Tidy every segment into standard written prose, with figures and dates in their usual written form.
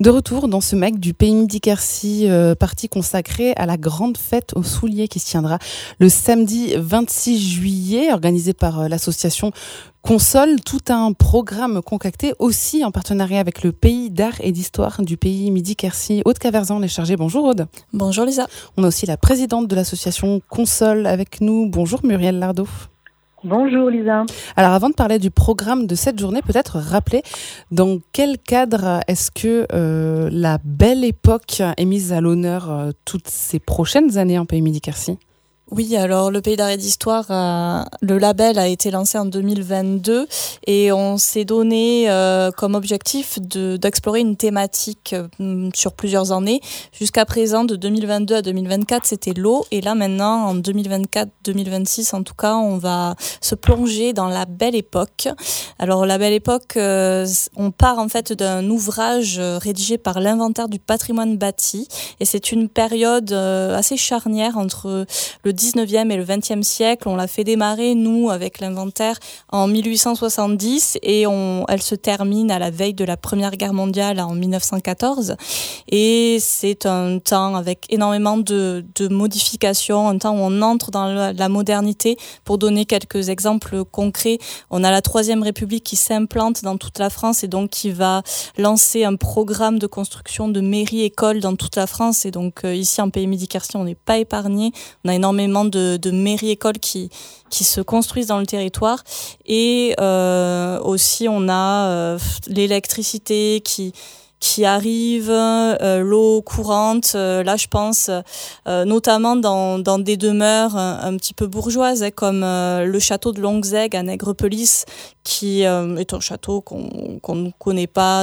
De retour dans ce MAC du Pays Midi-Quercy, partie consacrée à la grande fête aux souliers qui se tiendra le samedi 26 juillet, organisée par l'association Console. Tout un programme concocté aussi en partenariat avec le Pays d'art et d'histoire du Pays Midi-Quercy. Aude Caverzan est chargée. Bonjour Aude. Bonjour Lisa. On a aussi la présidente de l'association Console avec nous. Bonjour Muriel Lardot. Bonjour Lisa. Alors avant de parler du programme de cette journée, peut-être rappeler dans quel cadre est-ce que la belle époque est mise à l'honneur toutes ces prochaines années en Pays Midi-Quercy ? Oui, alors le Pays d'art et d'histoire, le label a été lancé en 2022 et on s'est donné comme objectif d'explorer une thématique sur plusieurs années. Jusqu'à présent, de 2022 à 2024, c'était l'eau. Et là maintenant, en 2024-2026, en tout cas, on va se plonger dans la belle époque. Alors la belle époque, on part en fait d'un ouvrage rédigé par l'Inventaire du patrimoine bâti. Et c'est une période assez charnière entre le 19e et le 20e siècle. On l'a fait démarrer, nous, avec l'inventaire en 1870 et elle se termine à la veille de la Première Guerre mondiale en 1914. Et c'est un temps avec énormément de modifications, un temps où on entre dans la modernité. Pour donner quelques exemples concrets, on a la Troisième République qui s'implante dans toute la France et donc qui va lancer un programme de construction de mairies-écoles dans toute la France. Et donc ici, en Pays Midi-Quercy, on n'est pas épargné. On a énormément de mairies-écoles qui se construisent dans le territoire. Et aussi, on a l'électricité qui arrive, l'eau courante. Là, je pense notamment dans des demeures un petit peu bourgeoises, comme le château de Longuezeg à Nègrepelisse, qui est un château qu'on ne connaît pas,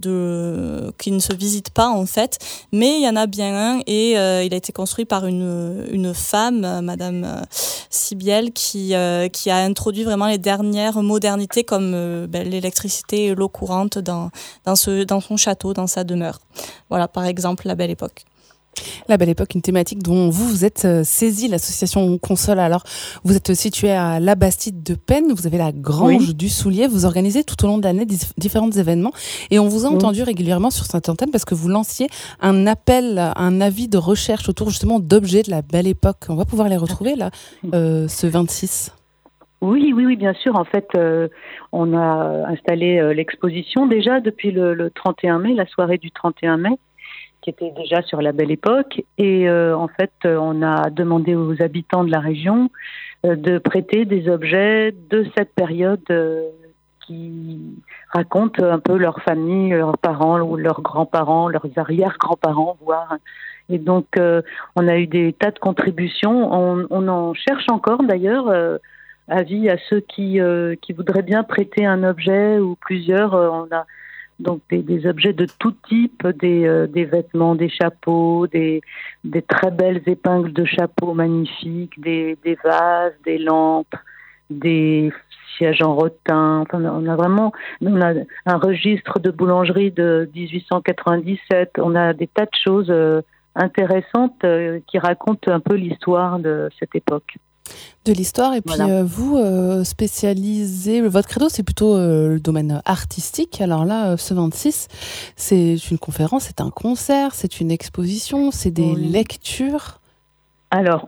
qui ne se visite pas en fait, mais il y en a bien un et il a été construit par une femme, Madame Sibiel, qui a introduit vraiment les dernières modernités comme l'électricité et l'eau courante dans son château, dans sa demeure. Voilà, par exemple, la belle époque. La belle époque, une thématique dont vous êtes saisie, l'association Console. Alors, vous êtes située à la Bastide de Penne, vous avez la Grange du Soulier, vous organisez tout au long de l'année différents événements et on vous a entendu régulièrement sur cette antenne parce que vous lanciez un appel, un avis de recherche autour justement d'objets de la belle époque. On va pouvoir les retrouver là, ce 26. Oui, bien sûr. En fait, on a installé l'exposition déjà depuis le 31 mai, la soirée du 31 mai, qui était déjà sur la belle époque. Et en fait, on a demandé aux habitants de la région de prêter des objets de cette période qui racontent un peu leur famille, leurs parents ou leurs grands-parents, leurs arrière-grands-parents, voire. Et donc, on a eu des tas de contributions. On en cherche encore d'ailleurs. Avis à ceux qui voudraient bien prêter un objet ou plusieurs. On a donc des objets de tout type, des vêtements, des chapeaux, des très belles épingles de chapeaux magnifiques, des vases, des lampes, des sièges en rotin. Enfin, on a un registre de boulangerie de 1897. On a des tas de choses intéressantes qui racontent un peu l'histoire de cette époque. De l'histoire, et puis vous spécialisez, votre credo c'est plutôt le domaine artistique. Alors là, ce 26, c'est une conférence, c'est un concert, c'est une exposition, c'est des lectures. Alors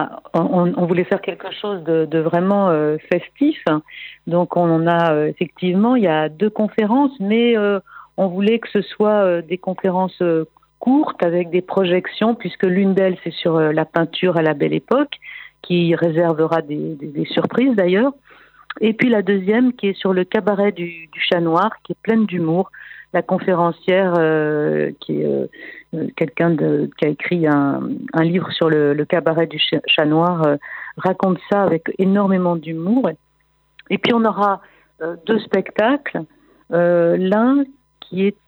on voulait faire quelque chose de vraiment festif, donc on a effectivement, il y a 2 conférences, mais on voulait que ce soit des conférences courtes avec des projections, puisque l'une d'elles c'est sur la peinture à la belle époque, qui réservera des surprises d'ailleurs. Et puis la deuxième qui est sur le cabaret du Chat Noir, qui est pleine d'humour. La conférencière, qui est quelqu'un qui a écrit un livre sur le cabaret du Chat Noir, raconte ça avec énormément d'humour. Et puis on aura 2 spectacles. L'un qui est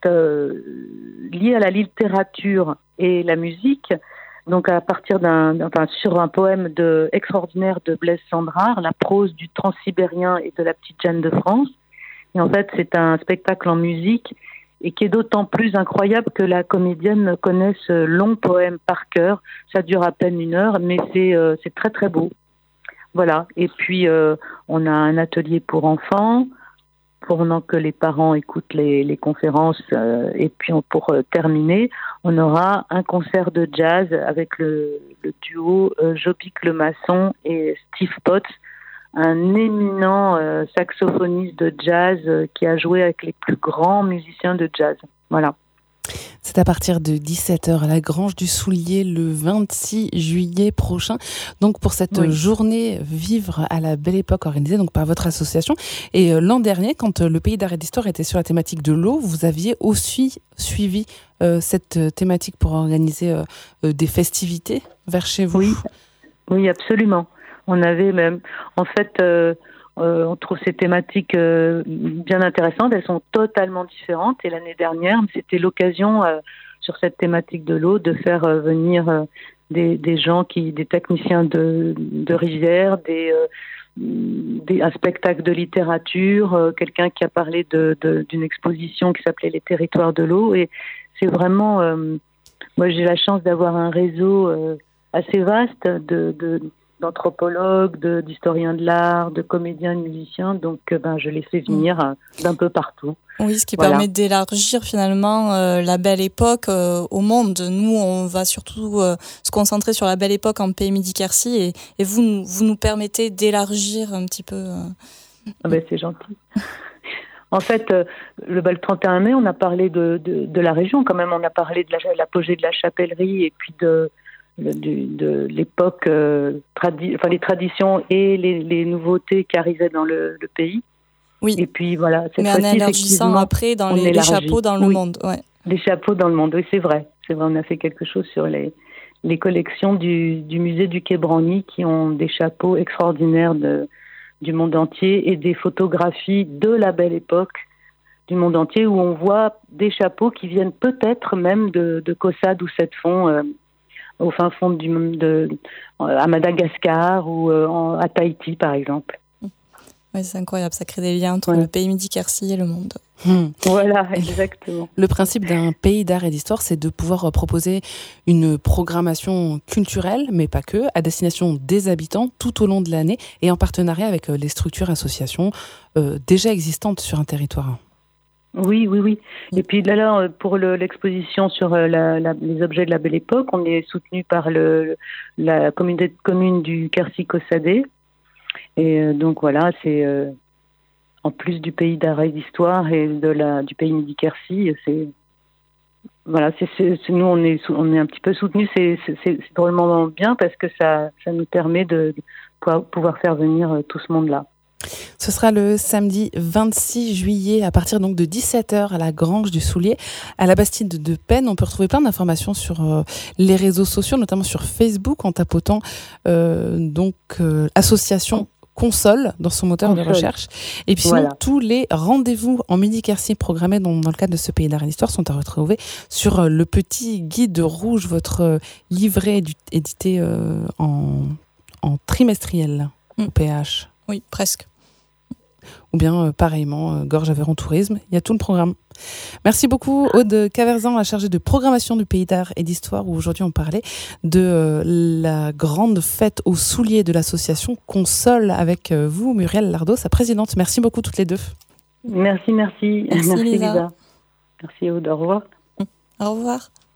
lié à la littérature et la musique, donc à partir sur un poème extraordinaire de Blaise Cendrars, la prose du Transsibérien et de la petite Jeanne de France. Et en fait, c'est un spectacle en musique et qui est d'autant plus incroyable que la comédienne connaît ce long poème par cœur. Ça dure à peine 1 heure, mais c'est très très beau. Voilà. Et puis on a un atelier pour enfants, pendant que les parents écoutent les conférences. Et puis pour terminer, on aura un concert de jazz avec le duo Jopic Le Masson et Steve Potts, un éminent saxophoniste de jazz qui a joué avec les plus grands musiciens de jazz. Voilà. C'est à partir de 17h à la Grange du Soulier le 26 juillet prochain. Donc pour cette journée Vivre à la Belle Époque organisée donc par votre association. Et l'an dernier, quand le Pays d'Art et d'Histoire était sur la thématique de l'eau, vous aviez aussi suivi cette thématique pour organiser des festivités vers chez vous. Oui, absolument. On avait même, en fait, on trouve ces thématiques bien intéressantes. Elles sont totalement différentes. Et l'année dernière, c'était l'occasion, sur cette thématique de l'eau, de faire venir des gens, des techniciens de rivière, un spectacle de littérature, quelqu'un qui a parlé d'une exposition qui s'appelait Les Territoires de l'eau. Et c'est vraiment... moi, j'ai la chance d'avoir un réseau assez vaste d'anthropologues, d'historiens de l'art, de comédiens, de musiciens. Donc, je les fais venir d'un peu partout. Oui, ce qui permet d'élargir finalement la Belle Époque au monde. Nous, on va surtout se concentrer sur la Belle Époque en Pays Midi-Quercy et vous nous permettez d'élargir un petit peu. C'est gentil. En fait, le 31 mai, on a parlé de la région quand même. On a parlé de l'apogée de la chapellerie et puis de l'époque, les traditions et les nouveautés qui arrivaient dans le pays. Oui. Et puis voilà. Mais en élargissant après dans les chapeaux dans le monde. Ouais. Les chapeaux dans le monde, oui, c'est vrai. C'est vrai, on a fait quelque chose sur les collections du musée du Quai Branly qui ont des chapeaux extraordinaires du monde entier et des photographies de la Belle Époque du monde entier où on voit des chapeaux qui viennent peut-être même de Caussade ou Sept-Fonds, au fin fond à Madagascar ou à Tahiti, par exemple. Oui, c'est incroyable, ça crée des liens entre le Pays Midi-Quercy et le monde. Voilà, exactement. Le principe d'un pays d'art et d'histoire, c'est de pouvoir proposer une programmation culturelle, mais pas que, à destination des habitants tout au long de l'année et en partenariat avec les structures, associations déjà existantes sur un territoire. Oui. Et puis là pour l'exposition sur les objets de la Belle Époque, on est soutenu par la communauté de communes du Quercy-Caussade. Et donc voilà, c'est en plus du Pays d'Art et d'Histoire et du Pays Midi-Quercy, nous on est un petit peu soutenus. C'est drôlement bien parce que ça nous permet de pouvoir faire venir tout ce monde-là. Ce sera le samedi 26 juillet à partir donc de 17h à la Grange du Soulier, à la Bastide de Penne. On peut retrouver plein d'informations sur les réseaux sociaux, notamment sur Facebook en tapotant association Console dans son moteur de recherche. Et puis sinon, tous les rendez-vous en Midi-Quercy programmés dans le cadre de ce Pays d'Art et d'Histoire sont à retrouver sur le petit guide rouge, votre livret édité en trimestriel au PH. Oui, presque. Ou bien, pareillement, Gorge Aveyron Tourisme. Il y a tout le programme. Merci beaucoup, Aude Caverzan, la chargée de programmation du Pays d'Art et d'Histoire, où aujourd'hui on parlait de la grande fête aux souliers de l'association Console avec vous, Muriel Lardot, sa présidente. Merci beaucoup toutes les deux. Merci Lisa. Merci, Aude. Au revoir. Au revoir.